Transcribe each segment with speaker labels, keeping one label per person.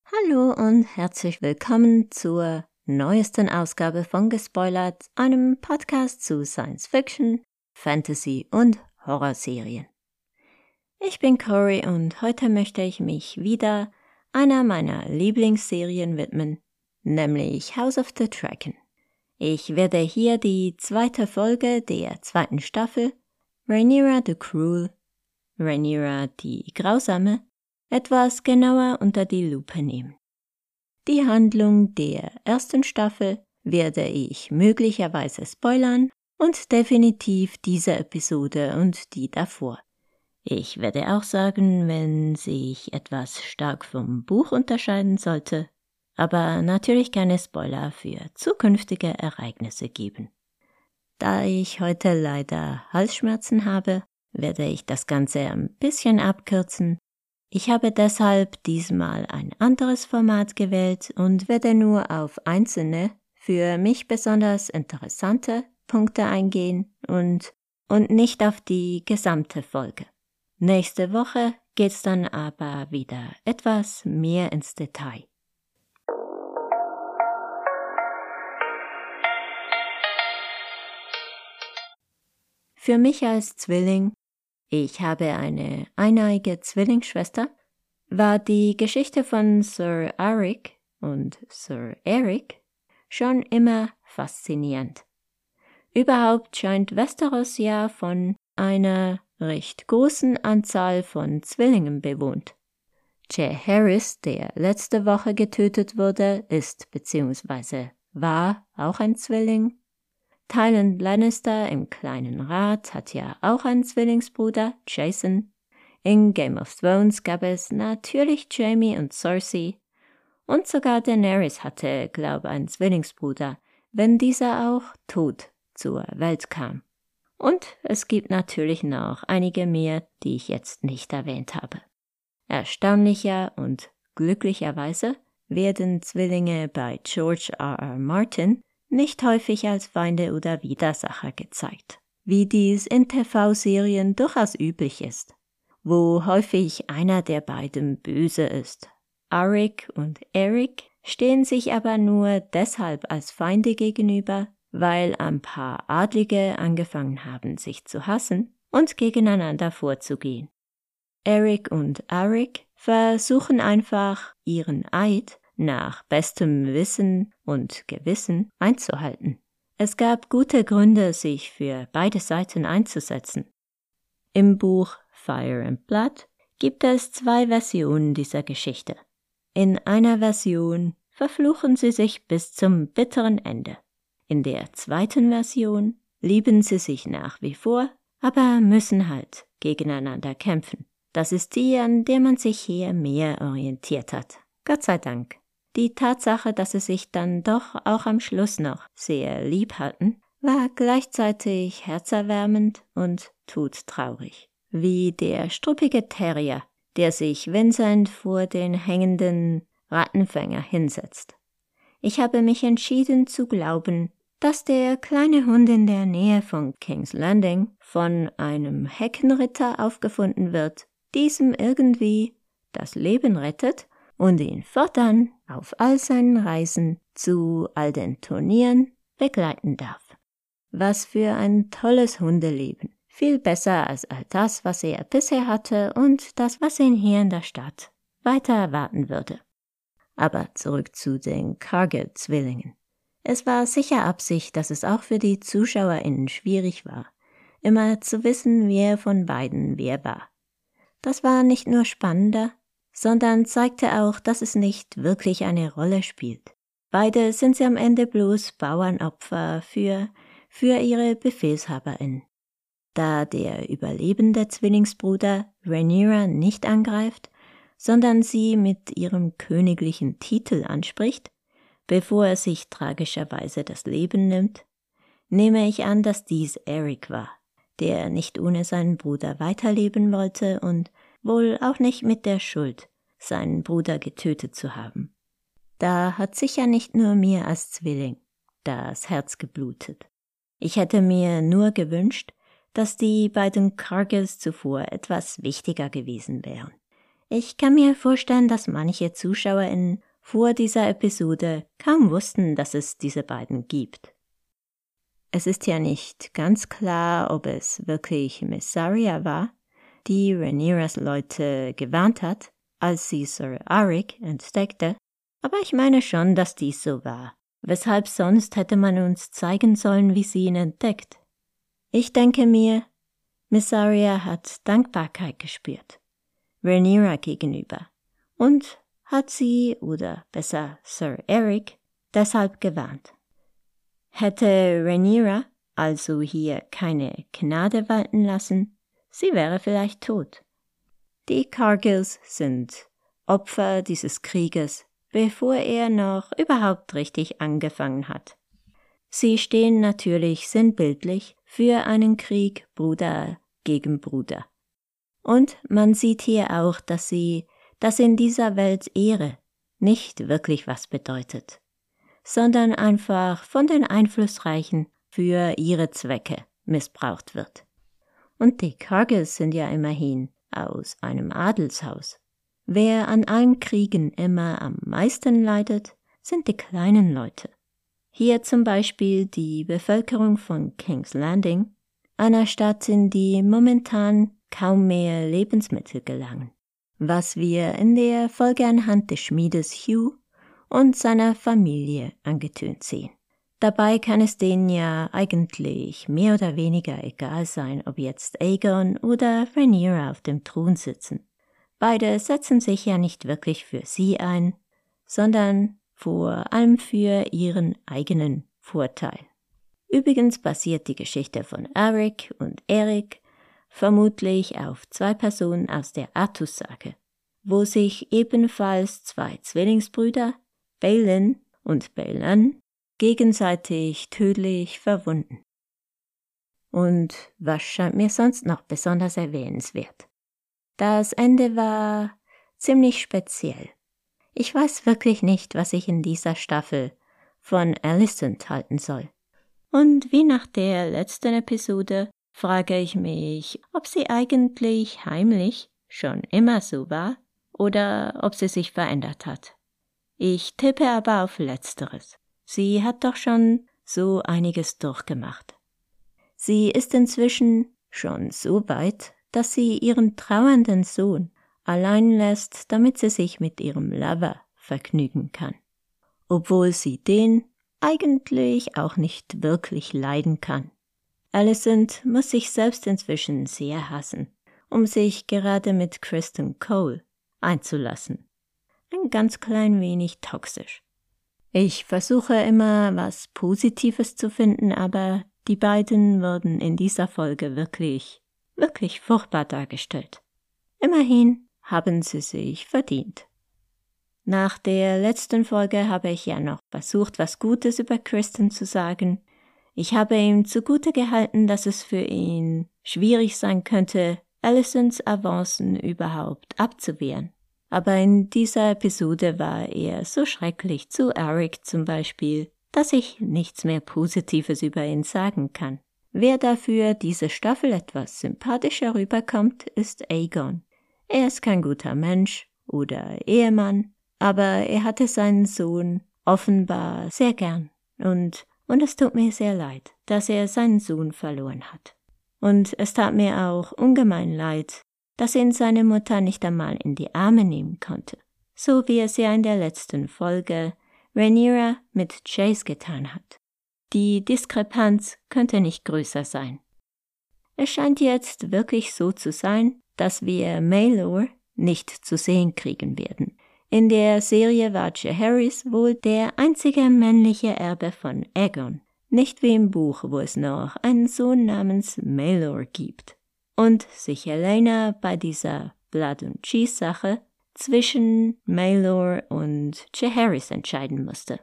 Speaker 1: Hallo und herzlich willkommen zur neuesten Ausgabe von Gespoilert, einem Podcast zu Science Fiction, Fantasy und Horrorserien. Ich bin Cory und heute möchte ich mich wieder einer meiner Lieblingsserien widmen, nämlich House of the Dragon. Ich werde hier die zweite Folge der zweiten Staffel, Rhaenyra the Cruel, Rhaenyra die Grausame, etwas genauer unter die Lupe nehmen. Die Handlung der ersten Staffel werde ich möglicherweise spoilern und definitiv diese Episode und die davor. Ich werde auch sagen, wenn sich etwas stark vom Buch unterscheiden sollte, aber natürlich keine Spoiler für zukünftige Ereignisse geben. Da ich heute leider Halsschmerzen habe, werde ich das Ganze ein bisschen abkürzen. Ich habe deshalb diesmal ein anderes Format gewählt und werde nur auf einzelne, für mich besonders interessante Punkte eingehen und nicht auf die gesamte Folge. Nächste Woche geht's dann aber wieder etwas mehr ins Detail. Für mich als Zwilling, ich habe eine eineige Zwillingsschwester, war die Geschichte von Sir Arik und Sir Eric schon immer faszinierend. Überhaupt scheint Westeros ja von einer recht großen Anzahl von Zwillingen bewohnt. Jaehaerys, der letzte Woche getötet wurde, ist bzw. war auch ein Zwilling. Tywin Lannister im Kleinen Rat hat ja auch einen Zwillingsbruder, Jason. In Game of Thrones gab es natürlich Jaime und Cersei. Und sogar Daenerys hatte, glaube ich, einen Zwillingsbruder, wenn dieser auch tot zur Welt kam. Und es gibt natürlich noch einige mehr, die ich jetzt nicht erwähnt habe. Erstaunlicher und glücklicherweise werden Zwillinge bei George R.R. Martin nicht häufig als Feinde oder Widersacher gezeigt, wie dies in TV-Serien durchaus üblich ist, wo häufig einer der beiden böse ist. Arik und Eric stehen sich aber nur deshalb als Feinde gegenüber, weil ein paar Adlige angefangen haben, sich zu hassen und gegeneinander vorzugehen. Eric und Arik versuchen einfach, ihren Eid nach bestem Wissen und Gewissen einzuhalten. Es gab gute Gründe, sich für beide Seiten einzusetzen. Im Buch Fire and Blood gibt es 2 Versionen dieser Geschichte. In einer Version verfluchen sie sich bis zum bitteren Ende. In der zweiten Version lieben sie sich nach wie vor, aber müssen halt gegeneinander kämpfen. Das ist die, an der man sich hier mehr orientiert hat. Gott sei Dank. Die Tatsache, dass sie sich dann doch auch am Schluss noch sehr lieb hatten, war gleichzeitig herzerwärmend und todtraurig. Wie der struppige Terrier, der sich winselnd vor den hängenden Rattenfänger hinsetzt. Ich habe mich entschieden zu glauben, dass der kleine Hund in der Nähe von King's Landing von einem Heckenritter aufgefunden wird, diesem irgendwie das Leben rettet und ihn fortan auf all seinen Reisen zu all den Turnieren begleiten darf. Was für ein tolles Hundeleben. Viel besser als all das, was er bisher hatte und das, was ihn hier in der Stadt weiter erwarten würde. Aber zurück zu den Cargill-Zwillingen. Es war sicher Absicht, dass es auch für die ZuschauerInnen schwierig war, immer zu wissen, wer von beiden wer war. Das war nicht nur spannender, sondern zeigte auch, dass es nicht wirklich eine Rolle spielt. Beide sind sie am Ende bloß Bauernopfer für ihre BefehlshaberInnen. Da der überlebende Zwillingsbruder Rhaenyra nicht angreift, sondern sie mit ihrem königlichen Titel anspricht, bevor er sich tragischerweise das Leben nimmt, nehme ich an, dass dies Eric war, der nicht ohne seinen Bruder weiterleben wollte und wohl auch nicht mit der Schuld, seinen Bruder getötet zu haben. Da hat sicher nicht nur mir als Zwilling das Herz geblutet. Ich hätte mir nur gewünscht, dass die beiden Cargills zuvor etwas wichtiger gewesen wären. Ich kann mir vorstellen, dass manche ZuschauerInnen vor dieser Episode kaum wussten, dass es diese beiden gibt. Es ist ja nicht ganz klar, ob es wirklich Mysaria war, die Rhaenyras Leute gewarnt hat, als sie Sir Arik entdeckte, aber ich meine schon, dass dies so war. Weshalb sonst hätte man uns zeigen sollen, wie sie ihn entdeckt? Ich denke mir, Mysaria hat Dankbarkeit gespürt, Rhaenyra gegenüber, und hat sie, oder besser Sir Arik, deshalb gewarnt. Hätte Rhaenyra also hier keine Gnade walten lassen, sie wäre vielleicht tot. Die Cargylls sind Opfer dieses Krieges, bevor er noch überhaupt richtig angefangen hat. Sie stehen natürlich sinnbildlich für einen Krieg Bruder gegen Bruder. Und man sieht hier auch, dass in dieser Welt Ehre nicht wirklich was bedeutet, sondern einfach von den Einflussreichen für ihre Zwecke missbraucht wird. Und die Cargylls sind ja immerhin aus einem Adelshaus. Wer an allen Kriegen immer am meisten leidet, sind die kleinen Leute. Hier zum Beispiel die Bevölkerung von King's Landing, einer Stadt, in die momentan kaum mehr Lebensmittel gelangen, was wir in der Folge anhand des Schmiedes Hugh und seiner Familie angetönt sehen. Dabei kann es denen ja eigentlich mehr oder weniger egal sein, ob jetzt Aegon oder Rhaenyra auf dem Thron sitzen. Beide setzen sich ja nicht wirklich für sie ein, sondern vor allem für ihren eigenen Vorteil. Übrigens basiert die Geschichte von Arik und Eric vermutlich auf 2 Personen aus der Artus-Sage, wo sich ebenfalls 2 Zwillingsbrüder, Balin und Baelan, gegenseitig tödlich verwunden. Und was scheint mir sonst noch besonders erwähnenswert? Das Ende war ziemlich speziell. Ich weiß wirklich nicht, was ich in dieser Staffel von Alicent halten soll. Und wie nach der letzten Episode frage ich mich, ob sie eigentlich heimlich schon immer so war oder ob sie sich verändert hat. Ich tippe aber auf Letzteres. Sie hat doch schon so einiges durchgemacht. Sie ist inzwischen schon so weit, dass sie ihren trauernden Sohn allein lässt, damit sie sich mit ihrem Lover vergnügen kann. Obwohl sie den eigentlich auch nicht wirklich leiden kann. Alicent muss sich selbst inzwischen sehr hassen, um sich gerade mit Criston Cole einzulassen. Ein ganz klein wenig toxisch. Ich versuche immer, was Positives zu finden, aber die beiden wurden in dieser Folge wirklich furchtbar dargestellt. Immerhin haben sie sich verdient. Nach der letzten Folge habe ich ja noch versucht, was Gutes über Criston zu sagen. Ich habe ihm zugute gehalten, dass es für ihn schwierig sein könnte, Alicents Avancen überhaupt abzuwehren. Aber in dieser Episode war er so schrecklich zu Arik zum Beispiel, dass ich nichts mehr Positives über ihn sagen kann. Wer dafür diese Staffel etwas sympathischer rüberkommt, ist Aegon. Er ist kein guter Mensch oder Ehemann, aber er hatte seinen Sohn offenbar sehr gern und es tut mir sehr leid, dass er seinen Sohn verloren hat. Und es tat mir auch ungemein leid, dass ihn seine Mutter nicht einmal in die Arme nehmen konnte, so wie es ja in der letzten Folge Rhaenyra mit Chase getan hat. Die Diskrepanz könnte nicht größer sein. Es scheint jetzt wirklich so zu sein, dass wir Maelor nicht zu sehen kriegen werden. In der Serie war Jaehaerys wohl der einzige männliche Erbe von Aegon, nicht wie im Buch, wo es noch einen Sohn namens Maelor gibt. Und sich Helaena bei dieser Blood and Cheese Sache zwischen Maelor und Jaehaerys entscheiden musste.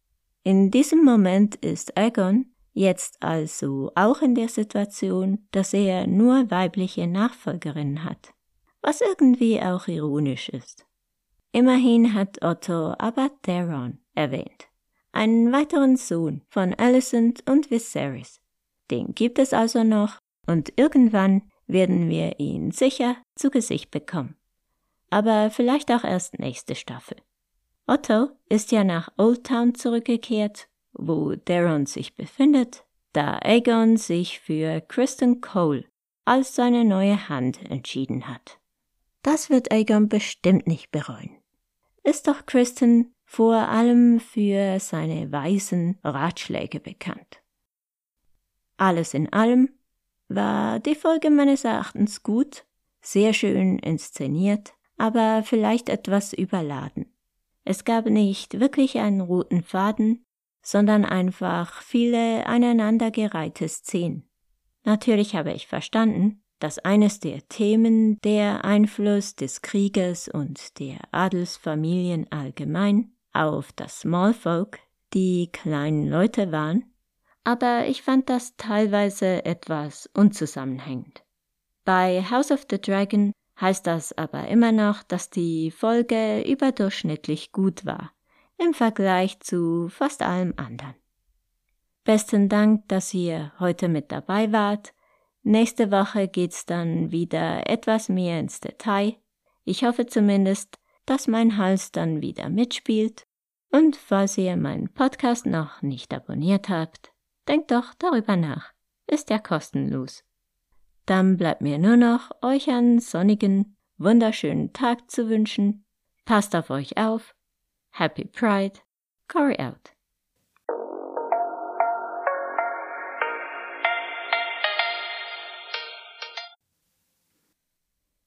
Speaker 1: In diesem Moment ist Aegon jetzt also auch in der Situation, dass er nur weibliche Nachfolgerinnen hat, was irgendwie auch ironisch ist. Immerhin hat Otto aber Theron erwähnt, einen weiteren Sohn von Alicent und Viserys. Den gibt es also noch und irgendwann werden wir ihn sicher zu Gesicht bekommen. aber vielleicht auch erst nächste Staffel. Otto ist ja nach Oldtown zurückgekehrt, wo Daron sich befindet, da Aegon sich für Criston Cole als seine neue Hand entschieden hat. Das wird Aegon bestimmt nicht bereuen. Ist doch Criston vor allem für seine weisen Ratschläge bekannt. Alles in allem war die Folge meines Erachtens gut, sehr schön inszeniert, aber vielleicht etwas überladen. Es gab nicht wirklich einen roten Faden, sondern einfach viele aneinandergereihte Szenen. Natürlich habe ich verstanden, dass eines der Themen der Einfluss des Krieges und der Adelsfamilien allgemein auf das Smallfolk, die kleinen Leute waren, aber ich fand das teilweise etwas unzusammenhängend. Bei House of the Dragon heißt das aber immer noch, dass die Folge überdurchschnittlich gut war, im Vergleich zu fast allem anderen. Besten Dank, dass ihr heute mit dabei wart. Nächste Woche geht's dann wieder etwas mehr ins Detail. Ich hoffe zumindest, dass mein Hals dann wieder mitspielt. Und falls ihr meinen Podcast noch nicht abonniert habt, denkt doch darüber nach. Ist ja kostenlos. Dann bleibt mir nur noch, euch einen sonnigen, wunderschönen Tag zu wünschen. Passt auf euch auf. Happy Pride. Cory out.